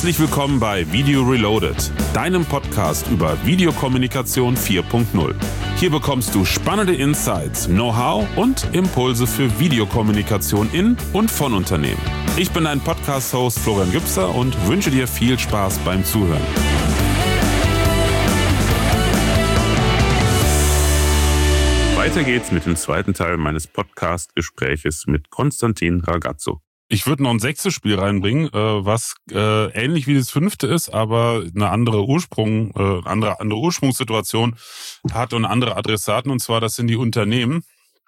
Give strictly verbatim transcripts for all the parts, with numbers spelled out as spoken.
Herzlich willkommen bei Video Reloaded, deinem Podcast über Videokommunikation vier Punkt null. Hier bekommst du spannende Insights, Know-how und Impulse für Videokommunikation in und von Unternehmen. Ich bin dein Podcast-Host Florian Gübser und wünsche dir viel Spaß beim Zuhören. Weiter geht's mit dem zweiten Teil meines Podcast-Gespräches mit Konstantin Ragazzo. Ich würde noch ein sechstes Spiel reinbringen, was ähnlich wie das fünfte ist, aber eine andere Ursprung, andere andere Ursprungssituation hat und andere Adressaten. Und zwar, das sind die Unternehmen,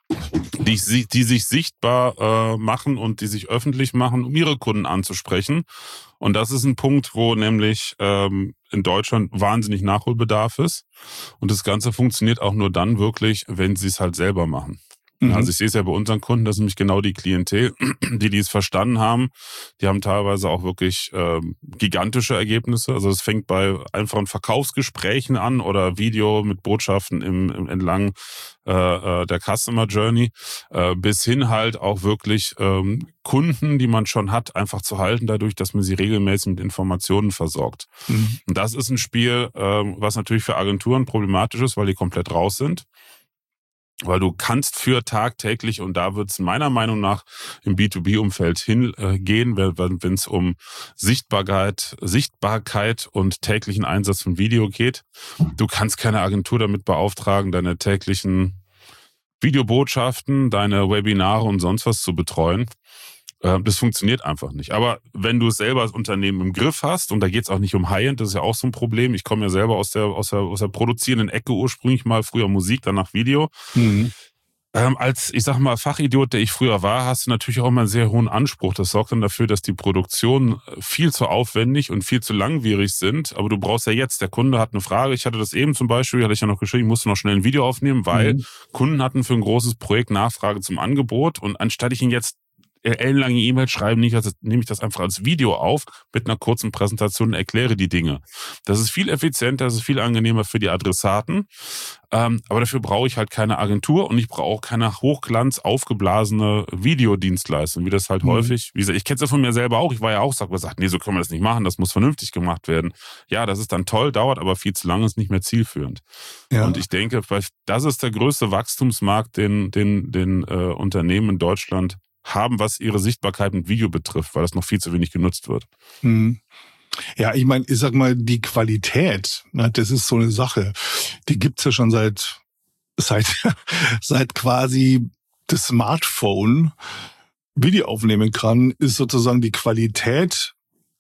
die, die sich sichtbar machen und die sich öffentlich machen, um ihre Kunden anzusprechen. Und das ist ein Punkt, wo nämlich ähm, in Deutschland wahnsinnig Nachholbedarf ist. Und das Ganze funktioniert auch nur dann wirklich, wenn sie es halt selber machen. Mhm. Also ich sehe es ja bei unseren Kunden, das ist nämlich genau die Klientel, die die es verstanden haben. Die haben teilweise auch wirklich ähm, gigantische Ergebnisse. Also es fängt bei einfachen Verkaufsgesprächen an oder Video mit Botschaften im, im entlang äh, der Customer Journey äh, bis hin halt auch wirklich ähm, Kunden, die man schon hat, einfach zu halten dadurch, dass man sie regelmäßig mit Informationen versorgt. Mhm. Und das ist ein Spiel, äh, was natürlich für Agenturen problematisch ist, weil die komplett raus sind. Weil du kannst für tagtäglich, und da wird es meiner Meinung nach im B zwei B-Umfeld hingehen, wenn es um Sichtbarkeit, Sichtbarkeit und täglichen Einsatz von Video geht. Du kannst keine Agentur damit beauftragen, deine täglichen Videobotschaften, deine Webinare und sonst was zu betreuen. Das funktioniert einfach nicht. Aber wenn du es selber als Unternehmen im Griff hast, und da geht es auch nicht um High-End, das ist ja auch so ein Problem. Ich komme ja selber aus der, aus der, aus der produzierenden Ecke ursprünglich mal, früher Musik, danach Video. Mhm. Ähm, als, ich sag mal, Fachidiot, der ich früher war, hast du natürlich auch immer einen sehr hohen Anspruch. Das sorgt dann dafür, dass die Produktionen viel zu aufwendig und viel zu langwierig sind. Aber du brauchst ja jetzt, der Kunde hat eine Frage. Ich hatte das eben zum Beispiel, hatte ich ja noch geschrieben, ich musste noch schnell ein Video aufnehmen, weil mhm. Kunden hatten für ein großes Projekt Nachfrage zum Angebot. Und anstatt ich ihn jetzt ellenlange E-Mail schreiben, nehme ich das einfach als Video auf, mit einer kurzen Präsentation und erkläre die Dinge. Das ist viel effizienter, das ist viel angenehmer für die Adressaten, ähm, aber dafür brauche ich halt keine Agentur und ich brauche auch keine hochglanz aufgeblasene Videodienstleistung, wie das halt mhm. häufig, wie gesagt, ich kenne es ja von mir selber auch, ich war ja auch, sag gesagt, nee, so können wir das nicht machen, das muss vernünftig gemacht werden. Ja, das ist dann toll, dauert aber viel zu lange, ist nicht mehr zielführend. Ja. Und ich denke, das ist der größte Wachstumsmarkt, den, den, den äh, Unternehmen in Deutschland haben, was ihre Sichtbarkeit mit Video betrifft, weil das noch viel zu wenig genutzt wird. Hm. Ja, ich meine, ich sag mal, die Qualität, ne, das ist so eine Sache, die gibt's ja schon seit seit seit quasi das Smartphone Video aufnehmen kann, ist sozusagen die Qualität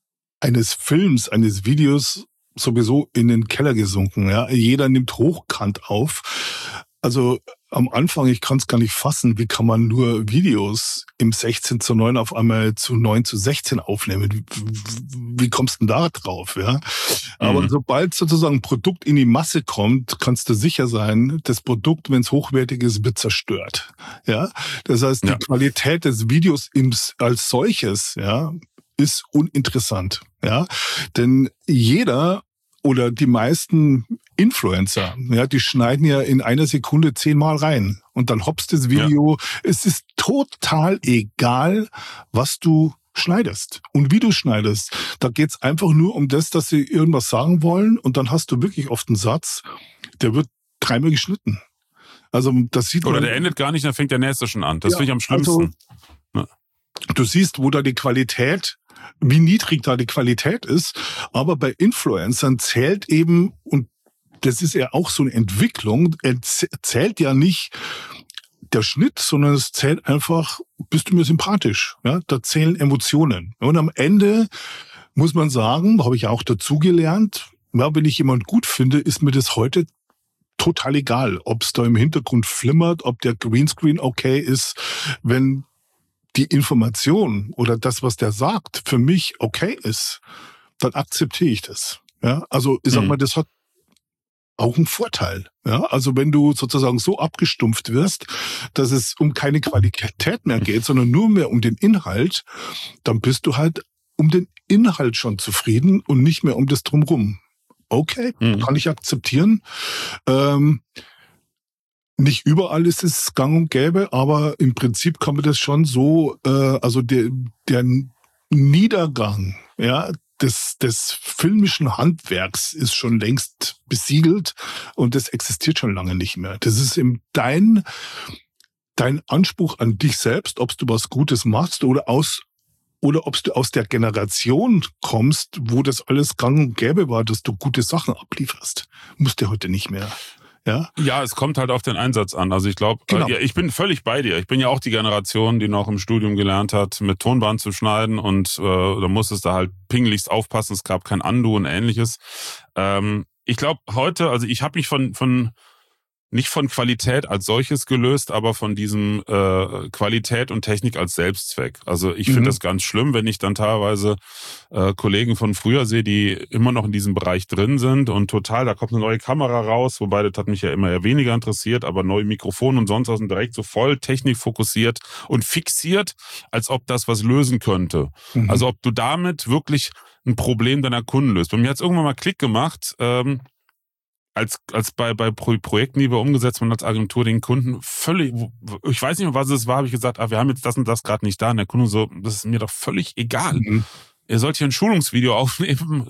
eines Films, eines Videos sowieso in den Keller gesunken. Ja, jeder nimmt hochkant auf. Also am Anfang, ich kann es gar nicht fassen, wie kann man nur Videos im sechzehn zu neun auf einmal zu neun zu sechzehn aufnehmen? Wie, wie kommst du denn da drauf? Ja? Aber mhm. sobald sozusagen ein Produkt in die Masse kommt, kannst du sicher sein, das Produkt, wenn es hochwertig ist, wird zerstört. Ja, das heißt, die ja. Qualität des Videos im, als solches, ja, ist uninteressant. Ja, denn jeder oder die meisten Influencer, ja, die schneiden ja in einer Sekunde zehnmal rein und dann hoppst das Video. Ja. Es ist total egal, was du schneidest und wie du schneidest. Da geht's einfach nur um das, dass sie irgendwas sagen wollen und dann hast du wirklich oft einen Satz, der wird dreimal geschnitten. Also das sieht man. Oder der endet gar nicht, dann fängt der nächste schon an. Das ja, finde ich am schlimmsten. Also, ja. Du siehst, wo da die Qualität, wie niedrig da die Qualität ist, aber bei Influencern zählt eben, und das ist ja auch so eine Entwicklung, zählt ja nicht der Schnitt, sondern es zählt einfach, bist du mir sympathisch, ja, da zählen Emotionen. Und am Ende muss man sagen, habe ich auch dazugelernt, ja, wenn ich jemand gut finde, ist mir das heute total egal, ob es da im Hintergrund flimmert, ob der Greenscreen okay ist, wenn die Information oder das, was der sagt, für mich okay ist, dann akzeptiere ich das. Ja, also ich sag mal, das hat auch einen Vorteil. Ja, also wenn du sozusagen so abgestumpft wirst, dass es um keine Qualität mehr geht, sondern nur mehr um den Inhalt, dann bist du halt um den Inhalt schon zufrieden und nicht mehr um das Drumherum. Okay, mhm. kann ich akzeptieren. Ähm, Nicht überall ist es gang und gäbe, aber im Prinzip kann man das schon so, äh, also der, der Niedergang, ja, des, des filmischen Handwerks ist schon längst besiegelt und das existiert schon lange nicht mehr. Das ist eben dein, dein Anspruch an dich selbst, ob du was Gutes machst oder aus oder ob du aus der Generation kommst, wo das alles gang und gäbe war, dass du gute Sachen ablieferst. Musst du heute nicht mehr. Ja, ja, es kommt halt auf den Einsatz an. Also ich glaube, genau. äh, ja, ich bin völlig bei dir. Ich bin ja auch die Generation, die noch im Studium gelernt hat, mit Tonband zu schneiden und äh, da musstest du halt pingeligst aufpassen. Es gab kein Undo und Ähnliches. Ähm, ich glaube heute, also ich habe mich von von nicht von Qualität als solches gelöst, aber von diesem äh, Qualität und Technik als Selbstzweck. Also ich mhm. finde das ganz schlimm, wenn ich dann teilweise äh, Kollegen von früher sehe, die immer noch in diesem Bereich drin sind und total, da kommt eine neue Kamera raus, wobei das hat mich ja immer eher weniger interessiert, aber neue Mikrofone und sonst was sind direkt so voll technikfokussiert und fixiert, als ob das was lösen könnte. Mhm. Also ob du damit wirklich ein Problem deiner Kunden löst. Bei mir hat es irgendwann mal Klick gemacht, ähm, als als bei bei Projekten, die wir umgesetzt haben als Agentur, den Kunden völlig, ich weiß nicht mehr, was es war, habe ich gesagt, ah, wir haben jetzt das und das gerade nicht da. Und der Kunde so, das ist mir doch völlig egal. Mhm. Ihr sollt hier ein Schulungsvideo aufnehmen,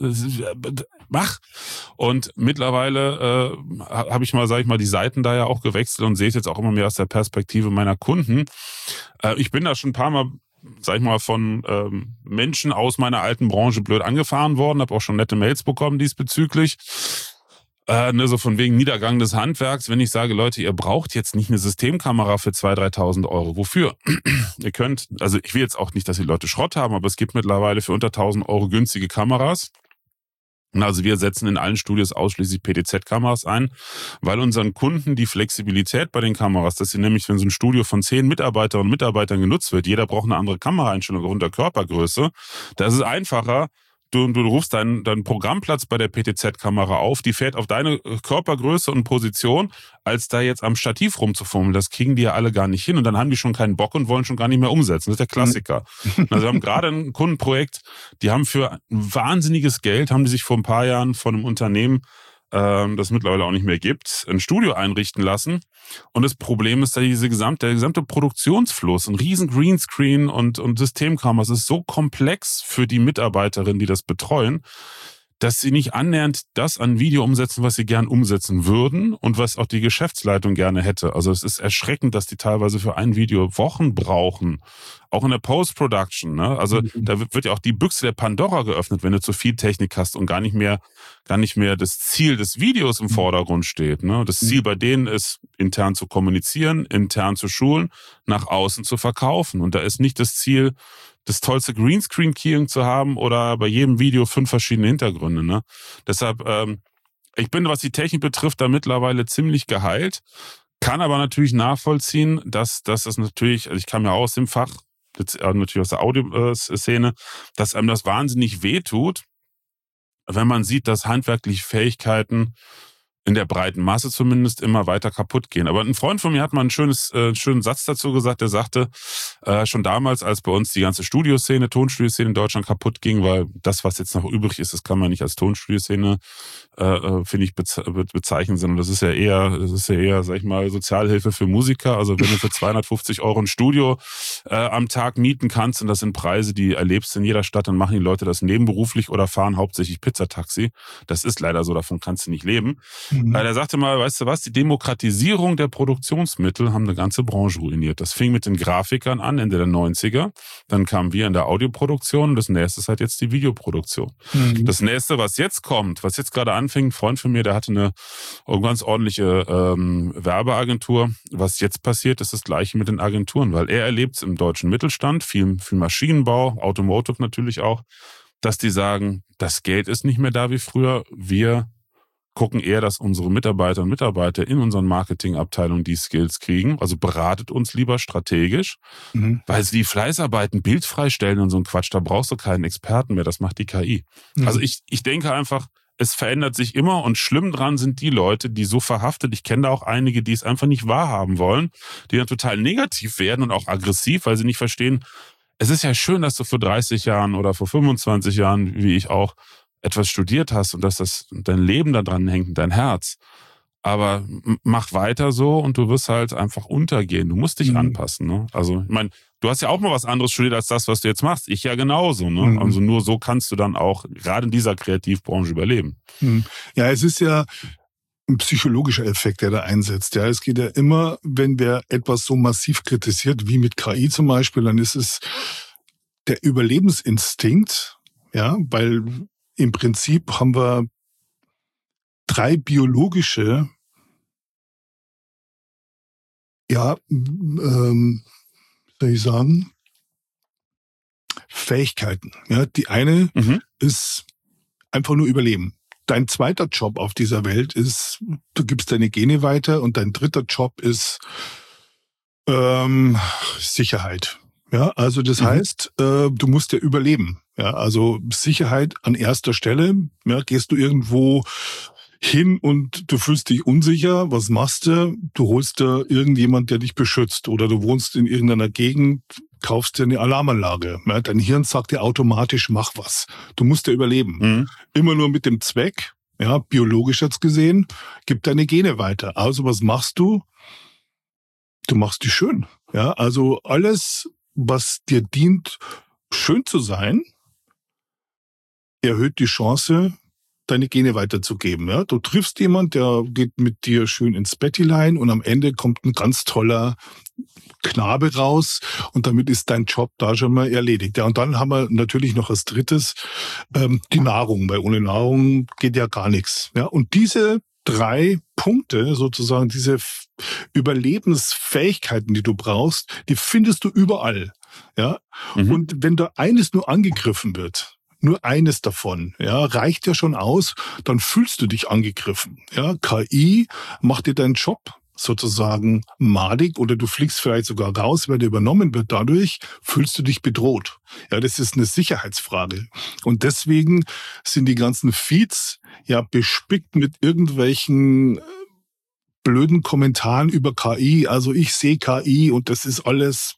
mach. Und mittlerweile äh, habe ich mal, sage ich mal, die Seiten da ja auch gewechselt und sehe es jetzt auch immer mehr aus der Perspektive meiner Kunden. Äh, ich bin da schon ein paar Mal, sag ich mal, von ähm, Menschen aus meiner alten Branche blöd angefahren worden, habe auch schon nette Mails bekommen diesbezüglich. Äh, ne, so von wegen Niedergang des Handwerks, wenn ich sage, Leute, ihr braucht jetzt nicht eine Systemkamera für zweitausend, dreitausend Euro. Wofür? Ihr könnt, also ich will jetzt auch nicht, dass die Leute Schrott haben, aber es gibt mittlerweile für unter tausend Euro günstige Kameras. Also wir setzen in allen Studios ausschließlich P T Z-Kameras ein, weil unseren Kunden die Flexibilität bei den Kameras, dass sie nämlich, wenn so ein Studio von zehn Mitarbeiterinnen und Mitarbeitern genutzt wird, jeder braucht eine andere Kameraeinstellung aufgrund der Körpergröße, da ist es einfacher. Du, du rufst deinen, deinen Programmplatz bei der P T Z-Kamera auf, die fährt auf deine Körpergröße und Position, als da jetzt am Stativ rumzufummeln. Das kriegen die ja alle gar nicht hin und dann haben die schon keinen Bock und wollen schon gar nicht mehr umsetzen. Das ist der Klassiker. Also wir haben gerade ein Kundenprojekt, die haben für ein wahnsinniges Geld, haben die sich vor ein paar Jahren von einem Unternehmen, ähm, das mittlerweile auch nicht mehr gibt, ein Studio einrichten lassen. Und das Problem ist, dass diese gesamte, der gesamte Produktionsfluss, ein riesen Greenscreen und, und Systemkameras ist so komplex für die Mitarbeiterinnen, die das betreuen, dass sie nicht annähernd das an Video umsetzen, was sie gern umsetzen würden und was auch die Geschäftsleitung gerne hätte. Also es ist erschreckend, dass die teilweise für ein Video Wochen brauchen. Auch in der Post-Production, ne? Also mhm. da wird ja auch die Büchse der Pandora geöffnet, wenn du zu viel Technik hast und gar nicht mehr, gar nicht mehr das Ziel des Videos im Vordergrund steht, ne? Das Ziel bei denen ist, intern zu kommunizieren, intern zu schulen, nach außen zu verkaufen. Und da ist nicht das Ziel, das tollste Greenscreen-Keying zu haben oder bei jedem Video fünf verschiedene Hintergründe, ne? Deshalb, ähm, ich bin, was die Technik betrifft, da mittlerweile ziemlich geheilt, kann aber natürlich nachvollziehen, dass, dass das natürlich, also ich kam ja aus dem Fach, jetzt natürlich aus der Audioszene, dass einem das wahnsinnig wehtut, wenn man sieht, dass handwerkliche Fähigkeiten in der breiten Masse zumindest immer weiter kaputt gehen. Aber ein Freund von mir hat mal einen schönes, äh, schönen Satz dazu gesagt, der sagte, äh, schon damals, als bei uns die ganze Studioszene, Tonstudioszene in Deutschland kaputt ging, weil das, was jetzt noch übrig ist, das kann man nicht als Tonstudioszene, äh, finde ich, beze- bezeichnen, sondern das ist ja eher, das ist ja eher, sag ich mal, Sozialhilfe für Musiker. Also wenn du für zweihundertfünfzig Euro ein Studio äh, am Tag mieten kannst und das sind Preise, die erlebst in jeder Stadt, dann machen die Leute das nebenberuflich oder fahren hauptsächlich Pizzataxi. Das ist leider so, davon kannst du nicht leben. Mhm. Er sagte mal, weißt du was, die Demokratisierung der Produktionsmittel haben eine ganze Branche ruiniert. Das fing mit den Grafikern an, Ende der neunziger. Dann kamen wir in der Audioproduktion und das nächste ist halt jetzt die Videoproduktion. Mhm. Das nächste, was jetzt kommt, was jetzt gerade anfängt, ein Freund von mir, der hatte eine ganz ordentliche ähm, Werbeagentur. Was jetzt passiert, ist das Gleiche mit den Agenturen, weil er erlebt es im deutschen Mittelstand, viel, viel Maschinenbau, Automotive natürlich auch, dass die sagen, das Geld ist nicht mehr da wie früher, wir gucken eher, dass unsere Mitarbeiter und Mitarbeiter in unseren Marketingabteilungen die Skills kriegen. Also beratet uns lieber strategisch, mhm. weil sie die Fleißarbeiten bildfrei stellen und so ein Quatsch, da brauchst du keinen Experten mehr, das macht die K I. Mhm. Also ich, ich denke einfach, es verändert sich immer und schlimm dran sind die Leute, die so verhaftet, ich kenne da auch einige, die es einfach nicht wahrhaben wollen, die dann total negativ werden und auch aggressiv, weil sie nicht verstehen, es ist ja schön, dass du vor dreißig Jahren oder vor fünfundzwanzig Jahren, wie ich auch, etwas studiert hast und dass das dein Leben da dran hängt, dein Herz. aber mach weiter so und du wirst halt einfach untergehen. Du musst dich mhm. anpassen. Ne? Also ich meine, du hast ja auch mal was anderes studiert als das, was du jetzt machst. Ich ja genauso. Ne? Mhm. Also nur so kannst du dann auch gerade in dieser Kreativbranche überleben. Mhm. Ja, es ist ja ein psychologischer Effekt, der da einsetzt. Ja, es geht ja immer, wenn wer etwas so massiv kritisiert, wie mit K I zum Beispiel, dann ist es der Überlebensinstinkt, ja, weil im Prinzip haben wir drei biologische, ja, ähm, soll ich sagen, Fähigkeiten. Ja, die eine mhm. ist einfach nur Überleben. Dein zweiter Job auf dieser Welt ist, du gibst deine Gene weiter, und dein dritter Job ist ähm, Sicherheit. Ja, also das mhm. heißt, äh, du musst ja überleben. Ja, also Sicherheit an erster Stelle. Ja, gehst du irgendwo hin und du fühlst dich unsicher, was machst du? Du holst da irgendjemand, der dich beschützt, oder du wohnst in irgendeiner Gegend, kaufst dir eine Alarmanlage. Ja, dein Hirn sagt dir automatisch, mach was. Du musst ja überleben. Mhm. Immer nur mit dem Zweck, ja, biologisch jetzt gesehen, gib deine Gene weiter. Also was machst du? Du machst dich schön. Ja, also alles, was dir dient, schön zu sein, erhöht die Chance, deine Gene weiterzugeben. Ja, du triffst jemand, der geht mit dir schön ins Bettlein, und am Ende kommt ein ganz toller Knabe raus, und damit ist dein Job da schon mal erledigt. Ja, und dann haben wir natürlich noch als drittes ähm, die Nahrung, weil ohne Nahrung geht ja gar nichts. Ja, und diese drei Punkte, sozusagen diese Überlebensfähigkeiten, die du brauchst, die findest du überall. Ja, mhm. und wenn da eines nur angegriffen wird, nur eines davon, ja, reicht ja schon aus, dann fühlst du dich angegriffen. Ja, K I macht dir deinen Job sozusagen madig, oder du fliegst vielleicht sogar raus, weil der übernommen wird. Dadurch fühlst du dich bedroht. Ja, das ist eine Sicherheitsfrage. Und deswegen sind die ganzen Feeds ja bespickt mit irgendwelchen blöden Kommentaren über K I. Also ich sehe K I und das ist alles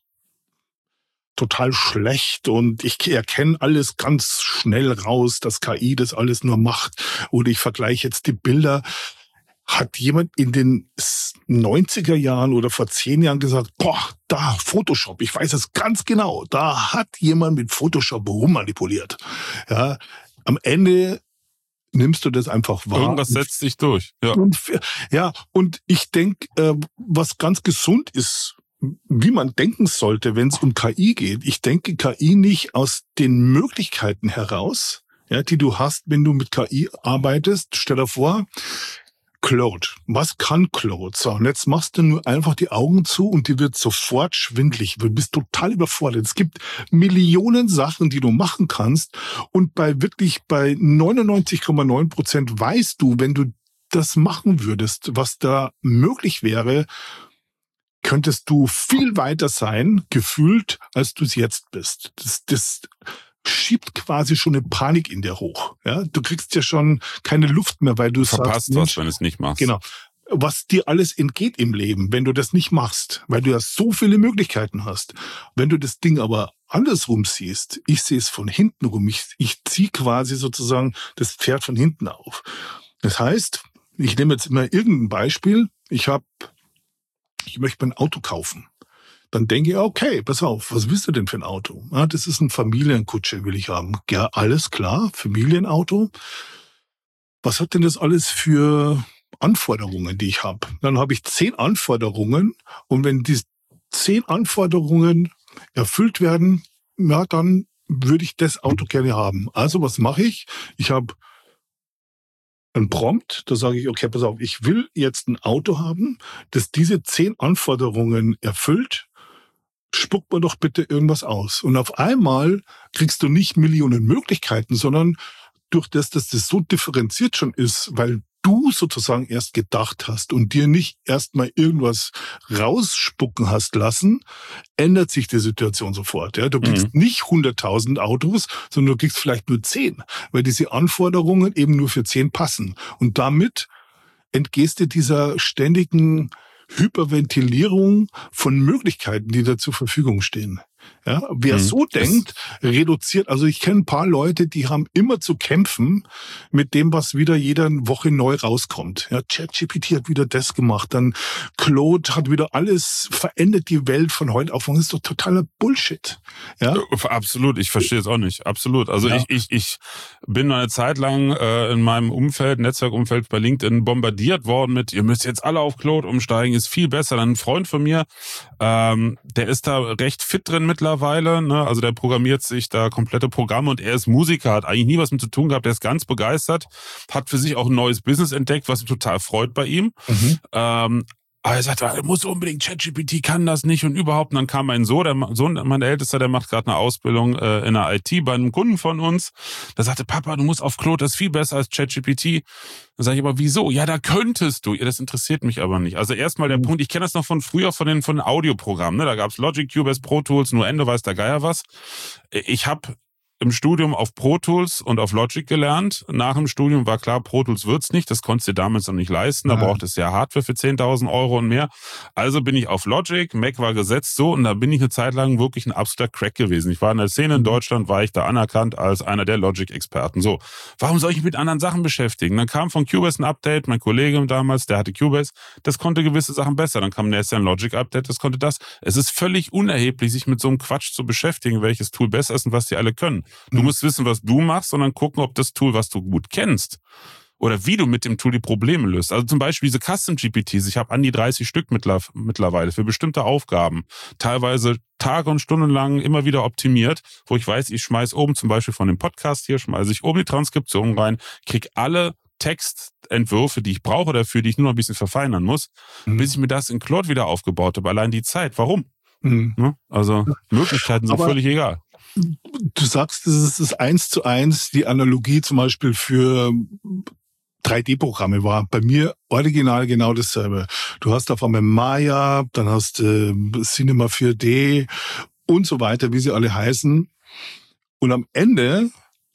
total schlecht, und ich erkenne alles ganz schnell raus, dass K I das alles nur macht. Oder ich vergleiche jetzt die Bilder. Hat jemand in den neunziger Jahren oder vor zehn Jahren gesagt, boah, da Photoshop, ich weiß es ganz genau, da hat jemand mit Photoshop rummanipuliert. Ja, am Ende nimmst du das einfach wahr. Irgendwas setzt sich durch. Ja, und, ja, und ich denke, äh, was ganz gesund ist, wie man denken sollte, wenn es um K I geht. Ich denke K I nicht aus den Möglichkeiten heraus, ja, die du hast, wenn du mit K I arbeitest. Stell dir vor, Claude. Was kann Claude? So, und jetzt machst du nur einfach die Augen zu, und die wird sofort schwindlig. Du bist total überfordert. Es gibt Millionen Sachen, die du machen kannst, und bei wirklich bei neunundneunzig Komma neun Prozent weißt du, wenn du das machen würdest, was da möglich wäre, könntest du viel weiter sein, gefühlt, als du es jetzt bist. Das, das schiebt quasi schon eine Panik in dir hoch. Ja, du kriegst ja schon keine Luft mehr, weil du verpasst sagst, was, wenn du es nicht machst. Genau. Was dir alles entgeht im Leben, wenn du das nicht machst, weil du ja so viele Möglichkeiten hast. Wenn du das Ding aber andersrum siehst, ich sehe es von hinten rum, ich, ich ziehe quasi sozusagen das Pferd von hinten auf. Das heißt, ich nehme jetzt immer irgendein Beispiel, ich habe Ich möchte mir ein Auto kaufen. Dann denke ich, okay, pass auf, was willst du denn für ein Auto? Ja, das ist ein Familienkutsche, will ich haben. Ja, alles klar, Familienauto. Was hat denn das alles für Anforderungen, die ich habe? Dann habe ich zehn Anforderungen, und wenn diese zehn Anforderungen erfüllt werden, ja, dann würde ich das Auto gerne haben. Also was mache ich? Ich habe ein Prompt, da sage ich, okay, pass auf, ich will jetzt ein Auto haben, das diese zehn Anforderungen erfüllt, spuck mir doch bitte irgendwas aus. Und auf einmal kriegst du nicht Millionen Möglichkeiten, sondern durch das, dass das so differenziert schon ist, weil du sozusagen erst gedacht hast und dir nicht erstmal irgendwas rausspucken hast lassen, ändert sich die Situation sofort. Ja, du kriegst mhm. nicht hunderttausend Autos, sondern du kriegst vielleicht nur zehn, weil diese Anforderungen eben nur für zehn passen. Und damit entgehst du dieser ständigen Hyperventilierung von Möglichkeiten, die da zur Verfügung stehen. Ja, wer Mhm. so denkt, reduziert. Also ich kenne ein paar Leute, die haben immer zu kämpfen mit dem, was wieder jede Woche neu rauskommt. Ja, ChatGPT hat wieder das gemacht, dann Claude hat wieder alles verändert, die Welt von heute auf morgen. Das ist doch totaler Bullshit. Ja, Äh, Absolut, ich verstehe es auch nicht. Absolut. Also ja. ich, ich, ich bin eine Zeit lang äh, in meinem Umfeld, Netzwerkumfeld bei LinkedIn bombardiert worden mit, ihr müsst jetzt alle auf Claude umsteigen, ist viel besser. Dann ein Freund von mir, ähm, der ist da recht fit drin mittlerweile, ne? Also der programmiert sich da komplette Programme und er ist Musiker, hat eigentlich nie was mit zu tun gehabt, der ist ganz begeistert, hat für sich auch ein neues Business entdeckt, was ihn total freut bei ihm. Mhm. Ähm, aber er sagte, er muss unbedingt, ChatGPT kann das nicht und überhaupt. Und dann kam mein Sohn, der Sohn, mein Ältester, der macht gerade eine Ausbildung äh, in der I T bei einem Kunden von uns. Der sagte, Papa, du musst auf Claude, das ist viel besser als ChatGPT. Dann sage ich, aber wieso? Ja, da könntest du. Ja, das interessiert mich aber nicht. Also erstmal der Mhm. Punkt, ich kenne das noch von früher von den von den Audioprogrammen. Ne? Da gab's Logic, Cubase, Pro Tools, nur Ende weiß der Geier was. Ich habe im Studium auf Pro Tools und auf Logic gelernt. Nach dem Studium war klar, Pro Tools wird's nicht. Das konntest du damals noch nicht leisten. Da Ja. braucht es ja Hardware für zehntausend Euro und mehr. Also bin ich auf Logic. Mac war gesetzt so. Und da bin ich eine Zeit lang wirklich ein absoluter Crack gewesen. Ich war in der Szene in Mhm. Deutschland, war ich da anerkannt als einer der Logic-Experten. So, warum soll ich mich mit anderen Sachen beschäftigen? Dann kam von Cubase ein Update. Mein Kollege damals, der hatte Cubase. Das konnte gewisse Sachen besser. Dann kam nächstes Jahr ein Logic-Update. Das konnte das. Es ist völlig unerheblich, sich mit so einem Quatsch zu beschäftigen, welches Tool besser ist und was die alle können. Du Mhm. musst wissen, was du machst und dann gucken, ob das Tool, was du gut kennst, oder wie du mit dem Tool die Probleme löst. Also zum Beispiel diese Custom-G P Ts. Ich habe an die dreißig Stück mittlerweile für bestimmte Aufgaben. Teilweise Tage und Stunden lang immer wieder optimiert, wo ich weiß, ich schmeiß oben zum Beispiel von dem Podcast hier, schmeiße ich oben die Transkription rein, krieg alle Textentwürfe, die ich brauche dafür, die ich nur noch ein bisschen verfeinern muss, Mhm. bis ich mir das in Claude wieder aufgebaut habe. Allein die Zeit. Warum? Mhm. Ne? Also Möglichkeiten sind Aber völlig egal. du sagst, das ist das eins zu eins die Analogie zum Beispiel für drei D-Programme war. Bei mir original genau dasselbe. Du hast auf einmal Maya, dann hast äh, Cinema vier D und so weiter, wie sie alle heißen. Und am Ende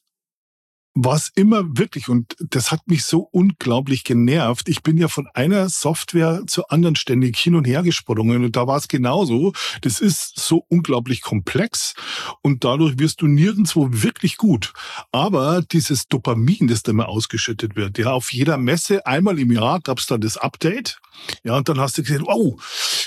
war es immer wirklich, und das hat mich so unglaublich genervt. Ich bin ja von einer Software zur anderen ständig hin und her gesprungen und da war es genauso. Das ist so unglaublich komplex und dadurch wirst du nirgendwo wirklich gut. Aber dieses Dopamin, das da immer ausgeschüttet wird, ja, auf jeder Messe, einmal im Jahr gab es dann das Update, ja, und dann hast du gesehen, oh,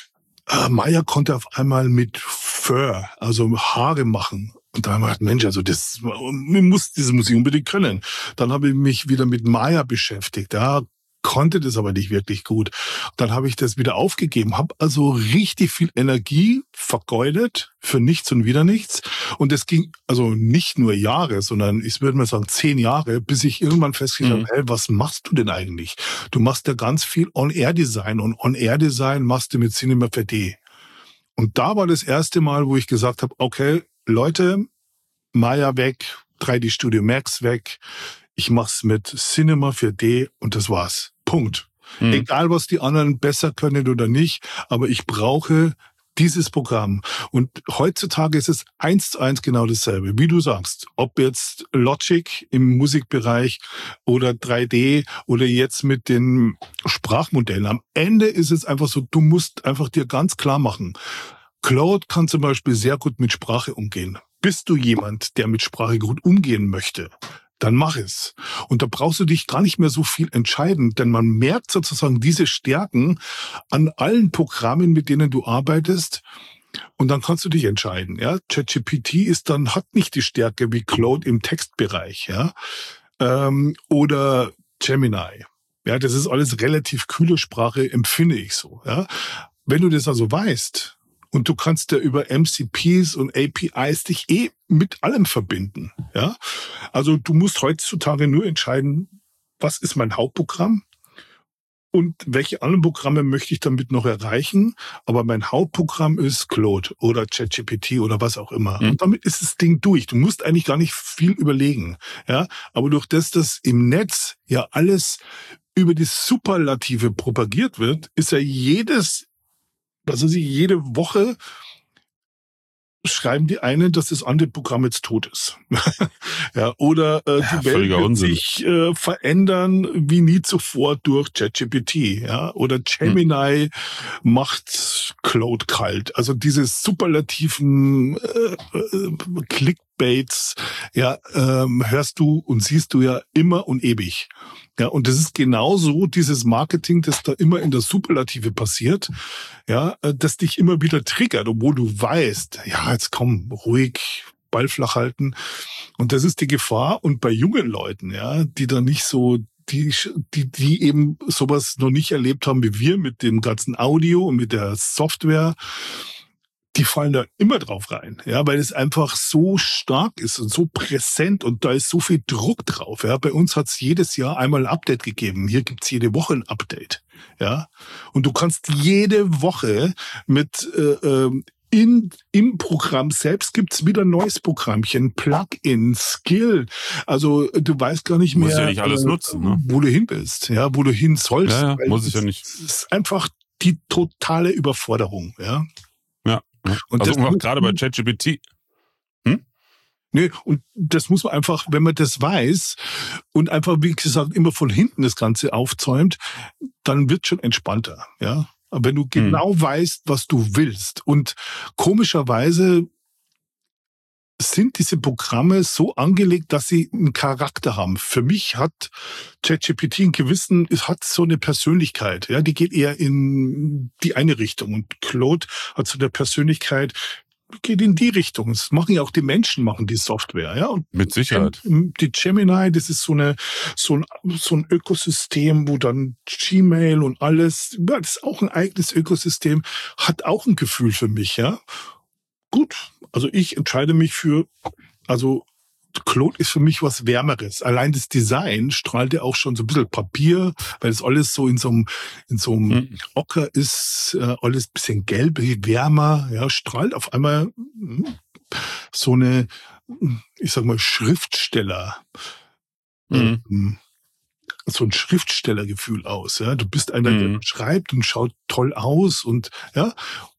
äh, Maya konnte auf einmal mit Fur, also Haare machen. Und da haben wir gedacht, Mensch, also das, man muss diese Musik unbedingt können. Dann habe ich mich wieder mit Maya beschäftigt. Ja, konnte das aber nicht wirklich gut. Dann habe ich das wieder aufgegeben, habe also richtig viel Energie vergeudet für nichts und wieder nichts. Und das ging also nicht nur Jahre, sondern ich würde mal sagen zehn Jahre, bis ich irgendwann festgestellt Mhm. habe, hey, was machst du denn eigentlich? Du machst ja ganz viel On-Air-Design und On-Air-Design machst du mit Cinema vier D. Und da war das erste Mal, wo ich gesagt habe, okay, Leute, Maya weg, drei D Studio Max weg, ich mach's mit Cinema vier D und das war's. Punkt. Mhm. Egal, was die anderen besser können oder nicht, aber ich brauche dieses Programm. Und heutzutage ist es eins zu eins genau dasselbe, wie du sagst. Ob jetzt Logic im Musikbereich oder drei D oder jetzt mit den Sprachmodellen. Am Ende ist es einfach so, du musst einfach dir ganz klar machen, Claude kann zum Beispiel sehr gut mit Sprache umgehen. Bist du jemand, der mit Sprache gut umgehen möchte, dann mach es. Und da brauchst du dich gar nicht mehr so viel entscheiden, denn man merkt sozusagen diese Stärken an allen Programmen, mit denen du arbeitest. Und dann kannst du dich entscheiden. Ja, ChatGPT ist dann, hat nicht die Stärke wie Claude im Textbereich, ja, ähm, oder Gemini. Ja, das ist alles relativ kühle Sprache, empfinde ich so. Ja, wenn du das also weißt, und du kannst ja über M C Ps und A P Is dich eh mit allem verbinden. Ja, also du musst heutzutage nur entscheiden, was ist mein Hauptprogramm und welche anderen Programme möchte ich damit noch erreichen. Aber mein Hauptprogramm ist Claude oder ChatGPT oder was auch immer. Mhm. Und damit ist das Ding durch. Du musst eigentlich gar nicht viel überlegen. Ja, aber durch das, dass im Netz ja alles über die Superlative propagiert wird, ist ja jedes Also sie jede Woche schreiben die einen, dass das andere Programm jetzt tot ist. ja, oder äh, die Ja, Welt völliger wird Unsinn. sich äh, verändern wie nie zuvor durch ChatGPT. Ja, oder Gemini hm. macht Claude kalt. Also diese superlativen äh, äh, Clickbaits, ja, ähm, hörst du und siehst du ja immer und ewig. Ja, und das ist genauso dieses Marketing, das da immer in der Superlative passiert, ja, das dich immer wieder triggert, obwohl du weißt, ja, jetzt komm, ruhig, Ball flach halten. Und das ist die Gefahr. Und bei jungen Leuten, ja, die da nicht so, die, die, die eben sowas noch nicht erlebt haben wie wir mit dem ganzen Audio und mit der Software, die fallen da immer drauf rein, ja, weil es einfach so stark ist und so präsent und da ist so viel Druck drauf. Ja, bei uns hat es jedes Jahr einmal ein Update gegeben. Hier gibt's jede Woche ein Update, ja, und du kannst jede Woche mit äh, in im Programm selbst gibt's wieder ein neues Programmchen, Plugin, Skill. Also du weißt gar nicht mehr, muss ja nicht alles äh, nutzen, ne? wo du hin bist, ja, wo du hin sollst. Ja, ja, muss ich ja nicht. Es ist einfach die totale Überforderung, ja. Ja. Und also auch gerade bei ChatGPT. Hm? Nee, und das muss man einfach, wenn man das weiß und einfach, wie gesagt, immer von hinten das Ganze aufzäumt, dann wird schon entspannter, ja. Aber wenn du genau hm. weißt, was du willst und komischerweise sind diese Programme so angelegt, dass sie einen Charakter haben. Für mich hat ChatGPT einen gewissen, es hat so eine Persönlichkeit, ja, die geht eher in die eine Richtung und Claude hat so eine Persönlichkeit, geht in die Richtung. Das machen ja auch die Menschen, machen die Software, ja. Und mit Sicherheit. Die Gemini, das ist so eine, so ein, so ein Ökosystem, wo dann Gmail und alles, ja, das ist auch ein eigenes Ökosystem, hat auch ein Gefühl für mich, ja. Gut, also ich entscheide mich für, also Claude ist für mich was Wärmeres. Allein das Design strahlt ja auch schon so ein bisschen Papier, weil es alles so in so einem, in so einem mhm. Ocker ist, äh, alles ein bisschen gelb, wärmer, ja, strahlt auf einmal mh, so eine, ich sag mal, Schriftsteller, mhm. ähm, so ein Schriftstellergefühl aus, ja. Du bist einer, mhm. der schreibt und schaut toll aus und, ja.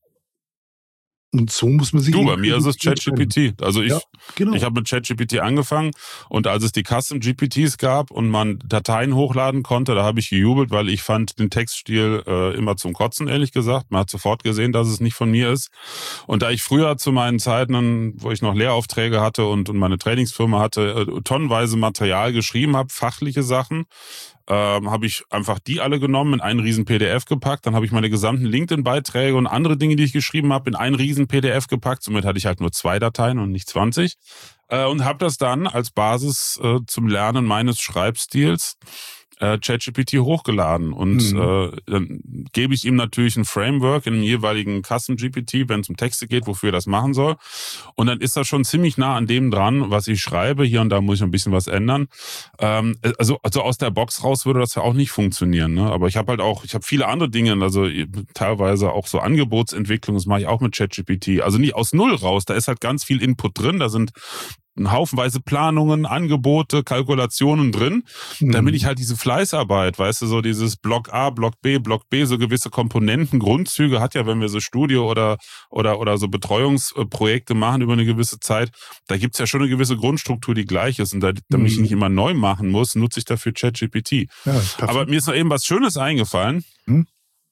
Und so muss man sich... Du, bei mir ist es ChatGPT. Also ich, ja, genau. ich habe mit ChatGPT angefangen und als es die Custom-G P Ts gab und man Dateien hochladen konnte, da habe ich gejubelt, weil ich fand den Textstil äh, immer zum Kotzen, ehrlich gesagt. Man hat sofort gesehen, dass es nicht von mir ist. Und da ich früher zu meinen Zeiten, wo ich noch Lehraufträge hatte und, und meine Trainingsfirma hatte, äh, tonnenweise Material geschrieben habe, fachliche Sachen, Ähm, habe ich einfach die alle genommen, in einen riesen P D F gepackt, dann habe ich meine gesamten LinkedIn-Beiträge und andere Dinge, die ich geschrieben habe, in einen riesen P D F gepackt, somit hatte ich halt nur zwei Dateien und nicht zwanzig äh, und habe das dann als Basis äh, zum Lernen meines Schreibstils äh, ChatGPT hochgeladen und mhm. äh, dann gebe ich ihm natürlich ein Framework in einem jeweiligen Custom-G P T, wenn es um Texte geht, wofür er das machen soll. Und dann ist das schon ziemlich nah an dem dran, was ich schreibe. Hier und da muss ich ein bisschen was ändern. Ähm, also, also aus der Box raus würde das ja auch nicht funktionieren. Ne? Aber ich habe halt auch, ich habe viele andere Dinge, also teilweise auch so Angebotsentwicklung, das mache ich auch mit ChatGPT. Also nicht aus Null raus, da ist halt ganz viel Input drin, da sind haufenweise Planungen, Angebote, Kalkulationen drin, mhm. damit ich halt diese Fleißarbeit, weißt du, so dieses Block A, Block B, Block B, so gewisse Komponenten, Grundzüge hat ja, wenn wir so Studio oder oder oder so Betreuungsprojekte machen über eine gewisse Zeit, da gibt's ja schon eine gewisse Grundstruktur, die gleich ist und da, damit mhm. ich nicht immer neu machen muss, nutze ich dafür ChatGPT. Ja, aber mir ist noch eben was Schönes eingefallen, mhm.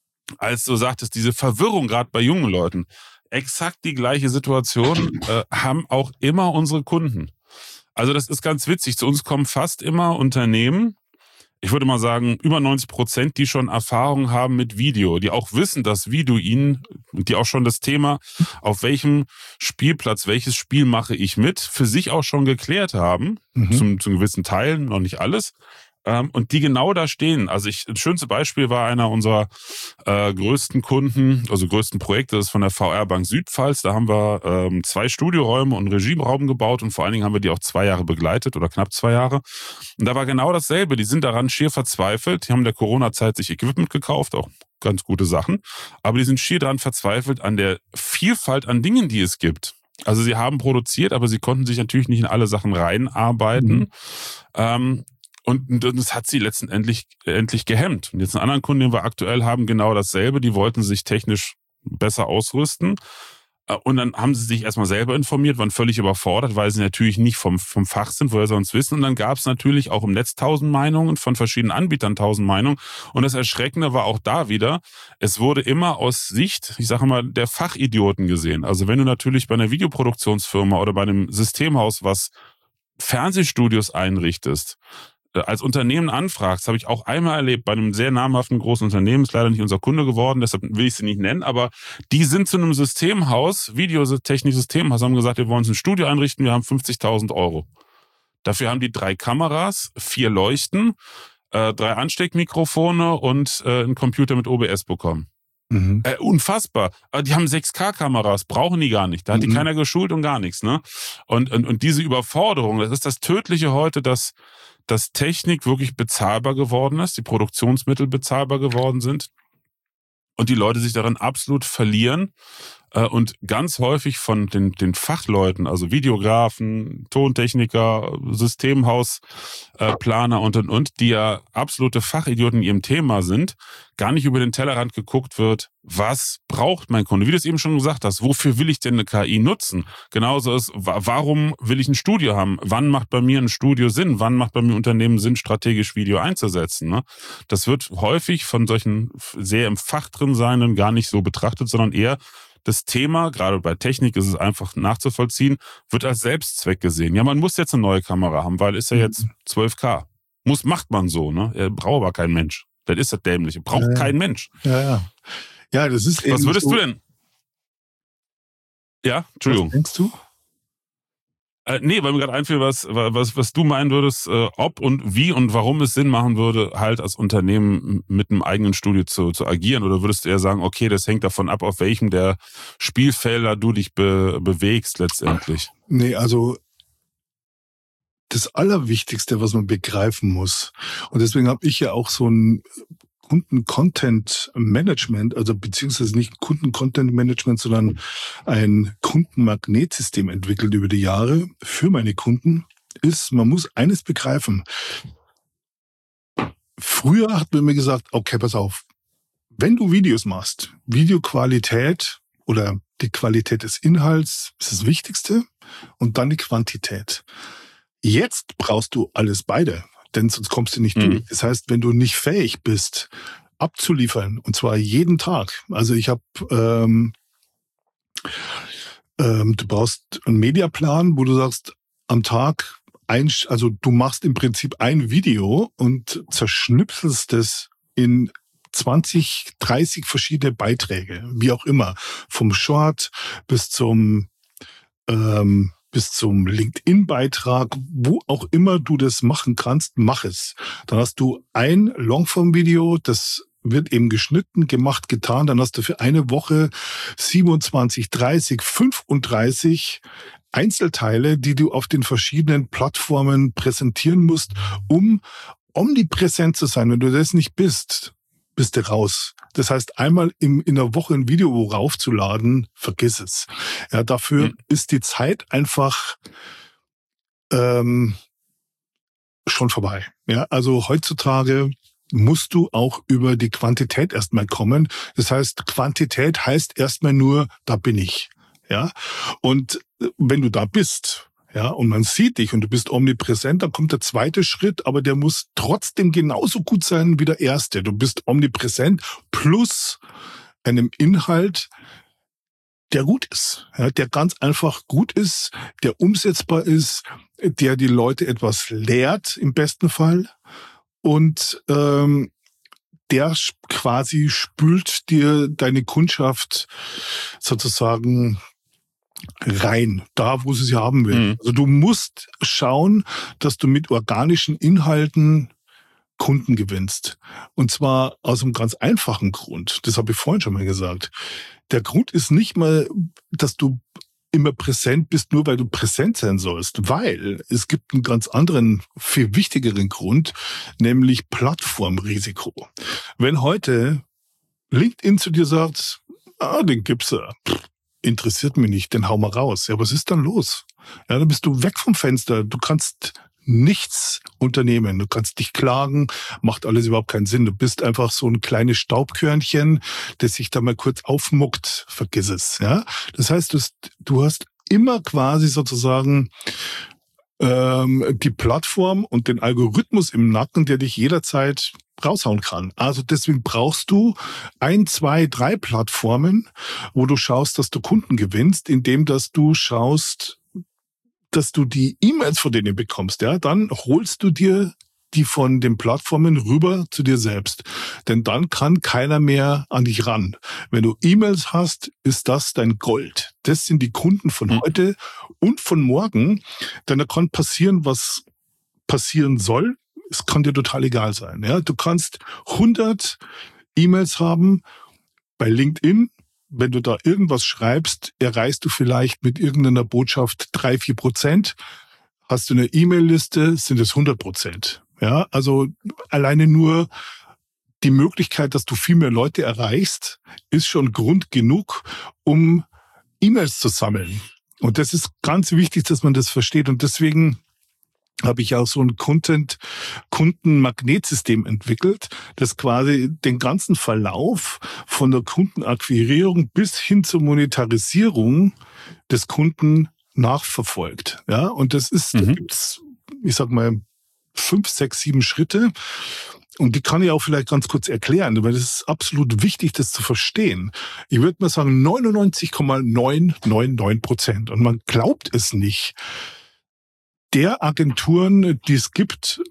als du sagtest, diese Verwirrung gerade bei jungen Leuten. Exakt die gleiche Situation äh, haben auch immer unsere Kunden. Also das ist ganz witzig. Zu uns kommen fast immer Unternehmen, ich würde mal sagen über neunzig Prozent, die schon Erfahrung haben mit Video, die auch wissen, dass Video ihnen, die auch schon das Thema, auf welchem Spielplatz, welches Spiel mache ich mit, für sich auch schon geklärt haben, mhm. zum, zum gewissen Teil, noch nicht alles. Und die genau da stehen. Also ich, das schönste Beispiel war einer unserer äh, größten Kunden, also größten Projekte, das ist von der V R Bank Südpfalz. Da haben wir ähm, zwei Studioräume und einen Regieraum gebaut und vor allen Dingen haben wir die auch zwei Jahre begleitet oder knapp zwei Jahre. Und da war genau dasselbe. Die sind daran schier verzweifelt. Die haben in der Corona-Zeit sich Equipment gekauft, auch ganz gute Sachen. Aber die sind schier daran verzweifelt an der Vielfalt an Dingen, die es gibt. Also sie haben produziert, aber sie konnten sich natürlich nicht in alle Sachen reinarbeiten. Mhm. Ähm, Und das hat sie letztendlich endlich gehemmt. Und jetzt einen anderen Kunden, den wir aktuell haben, genau dasselbe. Die wollten sich technisch besser ausrüsten. Und dann haben sie sich erstmal selber informiert, waren völlig überfordert, weil sie natürlich nicht vom, vom Fach sind, woher sonst wissen. Und dann gab es natürlich auch im Netz tausend Meinungen, von verschiedenen Anbietern tausend Meinungen. Und das Erschreckende war auch da wieder, es wurde immer aus Sicht, ich sage mal, der Fachidioten gesehen. Also wenn du natürlich bei einer Videoproduktionsfirma oder bei einem Systemhaus was Fernsehstudios einrichtest, als Unternehmen anfragst, habe ich auch einmal erlebt, bei einem sehr namhaften großen Unternehmen, ist leider nicht unser Kunde geworden, deshalb will ich sie nicht nennen, aber die sind zu einem Systemhaus, Videotechnik-Systemhaus, haben gesagt, wir wollen uns ein Studio einrichten, wir haben fünfzigtausend Euro. Dafür haben die drei Kameras, vier Leuchten, äh, drei Ansteckmikrofone und äh, einen Computer mit O B S bekommen. Mhm. Äh, unfassbar. Aber die haben sechs K Kameras, brauchen die gar nicht. Da hat mhm. die keiner geschult und gar nichts, ne? Und, und, und diese Überforderung, das ist das Tödliche heute, dass dass Technik wirklich bezahlbar geworden ist, die Produktionsmittel bezahlbar geworden sind und die Leute sich darin absolut verlieren äh, und ganz häufig von den, den Fachleuten, also Videografen, Tontechniker, Systemhausplaner äh, und, und, und, die ja absolute Fachidioten in ihrem Thema sind, gar nicht über den Tellerrand geguckt wird, was braucht mein Kunde? Wie du es eben schon gesagt hast, wofür will ich denn eine K I nutzen? Genauso ist, warum will ich ein Studio haben? Wann macht bei mir ein Studio Sinn? Wann macht bei mir Unternehmen Sinn, strategisch Video einzusetzen? Ne? Das wird häufig von solchen sehr im Fach drin Seienden gar nicht so betrachtet, sondern eher das Thema, gerade bei Technik ist es einfach nachzuvollziehen, wird als Selbstzweck gesehen. Ja, man muss jetzt eine neue Kamera haben, weil ist ja jetzt zwölf K. Muss, macht man so, ne? Er braucht aber kein Mensch. Das ist das Dämliche. Braucht ja, kein Mensch. Ja, ja. Ja, das ist eben Was würdest so. du denn? Ja, Entschuldigung. Was denkst du? Äh, nee, weil mir gerade einfiel, was, was, was du meinen würdest, äh, ob und wie und warum es Sinn machen würde, halt als Unternehmen mit einem eigenen Studio zu, zu agieren. Oder würdest du eher sagen, okay, das hängt davon ab, auf welchem der Spielfelder du dich be, bewegst letztendlich? Nee, also das Allerwichtigste, was man begreifen muss, und deswegen habe ich ja auch so ein Kunden-Content-Management, also beziehungsweise nicht Kunden-Content-Management, sondern ein Kundenmagnetsystem entwickelt über die Jahre für meine Kunden, ist, man muss eines begreifen. Früher hat man mir gesagt, okay, pass auf, wenn du Videos machst, Videoqualität oder die Qualität des Inhalts ist das Wichtigste und dann die Quantität. Jetzt brauchst du alles beide. Denn sonst kommst du nicht mhm. durch. Das heißt, wenn du nicht fähig bist, abzuliefern, und zwar jeden Tag. Also ich habe, ähm, ähm, du brauchst einen Mediaplan, wo du sagst, am Tag, ein, also du machst im Prinzip ein Video und zerschnipselst es in zwanzig, dreißig verschiedene Beiträge, wie auch immer. Vom Short bis zum ähm, bis zum LinkedIn-Beitrag, wo auch immer du das machen kannst, mach es. Dann hast du ein Longform-Video, das wird eben geschnitten, gemacht, getan. Dann hast du für eine Woche siebenundzwanzig, dreißig, fünfunddreißig Einzelteile, die du auf den verschiedenen Plattformen präsentieren musst, um omnipräsent zu sein. Wenn du das nicht bist, bist du raus. Das heißt, einmal im, in der Woche ein Video raufzuladen, vergiss es. Ja, dafür mhm. ist die Zeit einfach ähm, schon vorbei. Ja, also heutzutage musst du auch über die Quantität erstmal kommen. Das heißt, Quantität heißt erstmal nur, da bin ich. Ja, und wenn du da bist, ja, und man sieht dich und du bist omnipräsent, dann kommt der zweite Schritt, aber der muss trotzdem genauso gut sein wie der erste. Du bist omnipräsent plus einem Inhalt, der gut ist, ja, der ganz einfach gut ist, der umsetzbar ist, der die Leute etwas lehrt im besten Fall und ähm, der quasi spült dir deine Kundschaft sozusagen rein, da wo sie sie haben will. Mhm. Also du musst schauen, dass du mit organischen Inhalten Kunden gewinnst. Und zwar aus einem ganz einfachen Grund. Das habe ich vorhin schon mal gesagt. Der Grund ist nicht mal, dass du immer präsent bist, nur weil du präsent sein sollst, weil es gibt einen ganz anderen, viel wichtigeren Grund, nämlich Plattformrisiko. Wenn heute LinkedIn zu dir sagt, ah, den gibt's ja, interessiert mich nicht, den hau mal raus. Ja, was ist dann los? Ja, dann bist du weg vom Fenster. Du kannst nichts unternehmen. Du kannst dich klagen, macht alles überhaupt keinen Sinn. Du bist einfach so ein kleines Staubkörnchen, das sich da mal kurz aufmuckt, vergiss es. Ja, das heißt, du hast, du hast immer quasi sozusagen ähm, die Plattform und den Algorithmus im Nacken, der dich jederzeit raushauen kann. Also deswegen brauchst du ein, zwei, drei Plattformen, wo du schaust, dass du Kunden gewinnst, indem dass du schaust, dass du die E-Mails von denen bekommst. Ja, dann holst du dir die von den Plattformen rüber zu dir selbst. Denn dann kann keiner mehr an dich ran. Wenn du E-Mails hast, ist das dein Gold. Das sind die Kunden von mhm. heute und von morgen. Denn da kann passieren, was passieren soll. Es kann dir total egal sein. Ja, du kannst hundert E-Mails haben bei LinkedIn. Wenn du da irgendwas schreibst, erreichst du vielleicht mit irgendeiner Botschaft drei, vier Prozent. Hast du eine E-Mail-Liste, sind es hundert Prozent. Ja, also alleine nur die Möglichkeit, dass du viel mehr Leute erreichst, ist schon Grund genug, um E-Mails zu sammeln. Und das ist ganz wichtig, dass man das versteht. Und deswegen habe ich auch so ein Content, Kundenmagnetsystem entwickelt, das quasi den ganzen Verlauf von der Kundenakquirierung bis hin zur Monetarisierung des Kunden nachverfolgt. Ja, und das ist, mhm. da gibt's, ich sag mal, fünf, sechs, sieben Schritte. Und die kann ich auch vielleicht ganz kurz erklären, weil das ist absolut wichtig, das zu verstehen. Ich würde mal sagen, neunundneunzig Komma neun neun neun Prozent. Und man glaubt es nicht. Der Agenturen, die es gibt,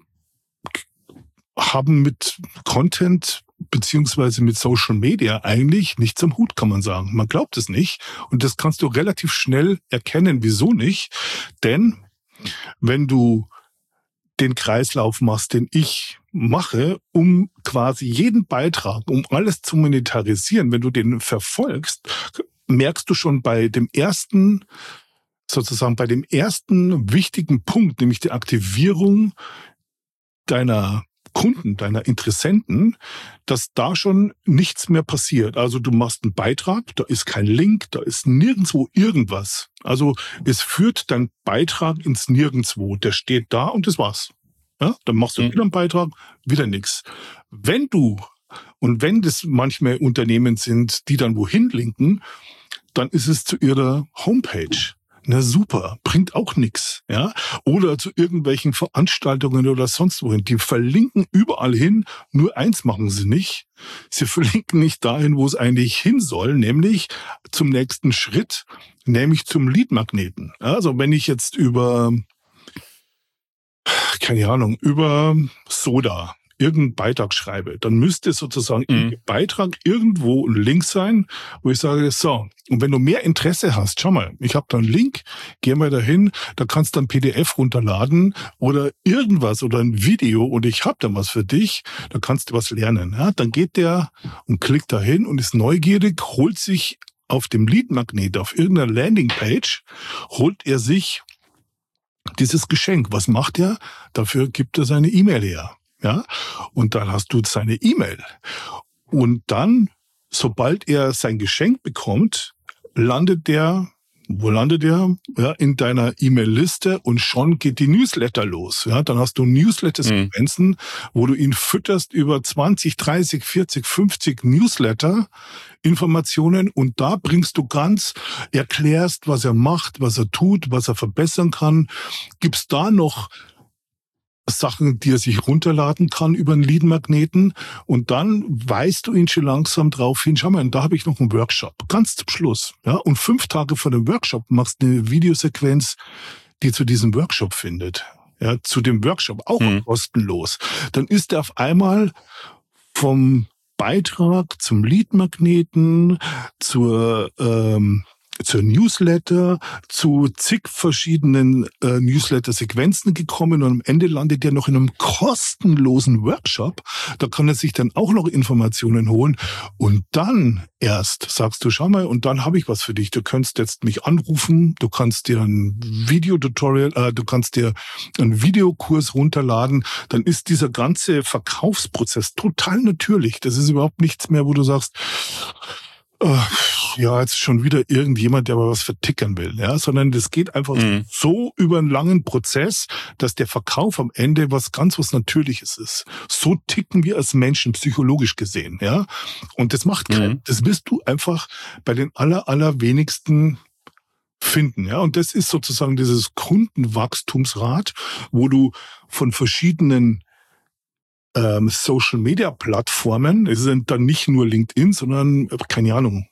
haben mit Content beziehungsweise mit Social Media eigentlich nichts am Hut, kann man sagen. Man glaubt es nicht. Und das kannst du relativ schnell erkennen. Wieso nicht? Denn wenn du den Kreislauf machst, den ich mache, um quasi jeden Beitrag, um alles zu monetarisieren, wenn du den verfolgst, merkst du schon bei dem ersten sozusagen bei dem ersten wichtigen Punkt, nämlich die Aktivierung deiner Kunden, deiner Interessenten, dass da schon nichts mehr passiert. Also du machst einen Beitrag, da ist kein Link, da ist nirgendwo irgendwas. Also es führt dein Beitrag ins Nirgendwo. Der steht da und das war's. Ja, dann machst du mhm. wieder einen Beitrag, wieder nichts. Wenn du, und wenn das manchmal Unternehmen sind, die dann wohin linken, dann ist es zu ihrer Homepage. Na super, bringt auch nichts, ja? Oder zu irgendwelchen Veranstaltungen oder sonst wohin. Die verlinken überall hin, nur eins machen sie nicht. Sie verlinken nicht dahin, wo es eigentlich hin soll, nämlich zum nächsten Schritt, nämlich zum Leadmagneten. Also wenn ich jetzt über, keine Ahnung, über Soda irgendeinen Beitrag schreibe, dann müsste sozusagen mhm. im Beitrag irgendwo ein Link sein, wo ich sage, so, und wenn du mehr Interesse hast, schau mal, ich habe da einen Link, geh mal dahin, da kannst du ein P D F runterladen oder irgendwas oder ein Video und ich habe da was für dich, da kannst du was lernen. Ja, dann geht der und klickt dahin und ist neugierig, holt sich auf dem Leadmagnet, auf irgendeiner Landingpage, holt er sich dieses Geschenk. Was macht er? Dafür gibt er seine E-Mail her. Ja, und dann hast du seine E-Mail. Und dann, sobald er sein Geschenk bekommt, landet der, wo landet der? Ja, in deiner E-Mail-Liste und schon geht die Newsletter los. Ja, dann hast du Newsletter-Sequenzen, mhm. wo du ihn fütterst über zwanzig, dreißig, vierzig, fünfzig Newsletter-Informationen und da bringst du ganz, erklärst, was er macht, was er tut, was er verbessern kann, gibst da noch Sachen, die er sich runterladen kann über einen Leadmagneten und dann weist du ihn schon langsam drauf hin, schau mal, da habe ich noch einen Workshop, ganz zum Schluss. Ja, und fünf Tage vor dem Workshop machst du eine Videosequenz, die zu diesem Workshop findet. Ja, zu dem Workshop, auch mhm. kostenlos. Dann ist er auf einmal vom Beitrag zum Leadmagneten, zur ähm, zur Newsletter, zu zig verschiedenen äh, Newsletter-Sequenzen gekommen und am Ende landet er noch in einem kostenlosen Workshop. Da kann er sich dann auch noch Informationen holen und dann erst sagst du, schau mal, und dann habe ich was für dich. Du kannst jetzt mich anrufen, du kannst dir ein Videotutorial, äh, du kannst dir einen Videokurs runterladen. Dann ist dieser ganze Verkaufsprozess total natürlich. Das ist überhaupt nichts mehr, wo du sagst, ja, jetzt schon wieder irgendjemand, der mal was vertickern will, ja, sondern das geht einfach mhm. so über einen langen Prozess, dass der Verkauf am Ende was ganz was Natürliches ist. So ticken wir als Menschen psychologisch gesehen, ja. Und das macht kein, mhm. das wirst du einfach bei den aller, allerwenigsten finden, ja. Und das ist sozusagen dieses Kundenwachstumsrad, wo du von verschiedenen ähm, Social-Media-Plattformen, es sind dann nicht nur LinkedIn, sondern, keine Ahnung,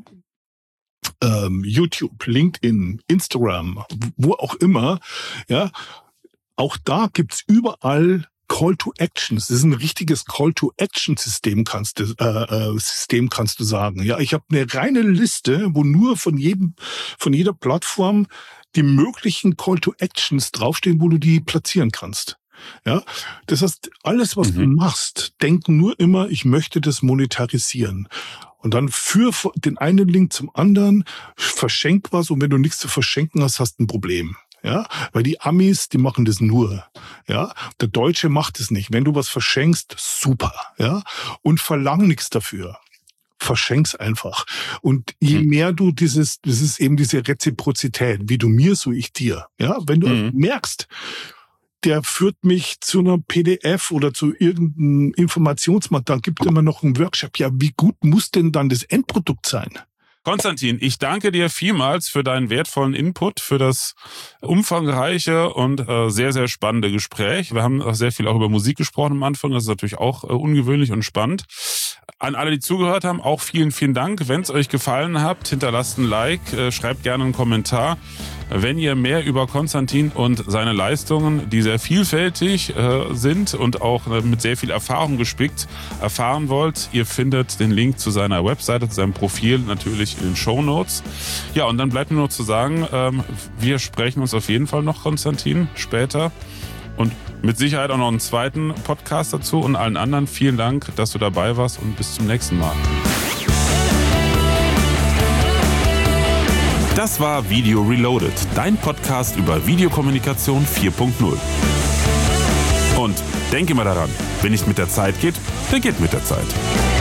ähm, YouTube, LinkedIn, Instagram, wo auch immer, ja, auch da gibt's überall Call to Actions. Das ist ein richtiges Call to Action System, kannst du, äh, äh, System kannst du sagen. Ja, ich habe eine reine Liste, wo nur von jedem, von jeder Plattform die möglichen Call to Actions draufstehen, wo du die platzieren kannst. Ja, das heißt, alles, was mhm. du machst, denk nur immer, ich möchte das monetarisieren. Und dann für den einen Link zum anderen, verschenk was, und wenn du nichts zu verschenken hast, hast du ein Problem. Ja, weil die Amis, die machen das nur. Ja, der Deutsche macht es nicht. Wenn du was verschenkst, super. Ja, und verlang nichts dafür. Verschenk's einfach. Und je mehr du dieses, das ist eben diese Reziprozität, wie du mir, so ich dir. Ja, wenn du mhm. merkst, der führt mich zu einer P D F oder zu irgendeinem Informationsmaterial, dann gibt immer noch einen Workshop. Ja, wie gut muss denn dann das Endprodukt sein? Konstantin, ich danke dir vielmals für deinen wertvollen Input, für das umfangreiche und äh, sehr, sehr spannende Gespräch. Wir haben auch sehr viel auch über Musik gesprochen am Anfang, das ist natürlich auch äh, ungewöhnlich und spannend. An alle, die zugehört haben, auch vielen, vielen Dank. Wenn es euch gefallen hat, hinterlasst ein Like, äh, schreibt gerne einen Kommentar. Wenn ihr mehr über Konstantin und seine Leistungen, die sehr vielfältig äh, sind und auch äh, mit sehr viel Erfahrung gespickt, erfahren wollt, ihr findet den Link zu seiner Webseite, zu seinem Profil natürlich in den Shownotes. Ja, und dann bleibt mir nur zu sagen, ähm, wir sprechen uns auf jeden Fall noch, Konstantin, später. Und mit Sicherheit auch noch einen zweiten Podcast dazu. Und allen anderen vielen Dank, dass du dabei warst, und bis zum nächsten Mal. Das war Video Reloaded, dein Podcast über Videokommunikation vier Punkt null. Und denk immer daran, wenn nicht mit der Zeit geht, dann geht mit der Zeit.